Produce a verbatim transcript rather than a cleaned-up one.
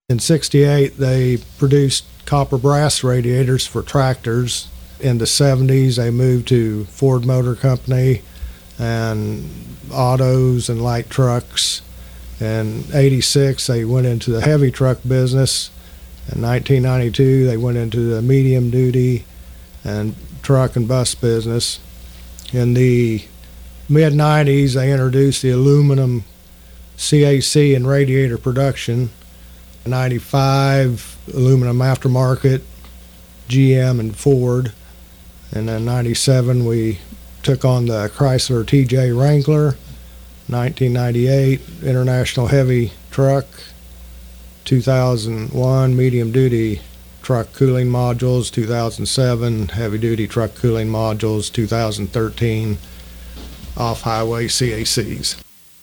In sixty-eight, they produced copper brass radiators for tractors. In the seventies, they moved to Ford Motor Company and autos and light trucks. In eighty-six, they went into the heavy truck business. In nineteen ninety-two, they went into the medium duty and truck and bus business. In the mid nineties, they introduced the aluminum C A C and radiator production. In ninety-five, aluminum aftermarket, G M and Ford. And then ninety-seven, we took on the Chrysler T J Wrangler. nineteen ninety-eight, International Heavy Truck. two thousand one, medium duty truck cooling modules. two thousand seven, heavy duty truck cooling modules. two thousand thirteen, off-highway C A Cs.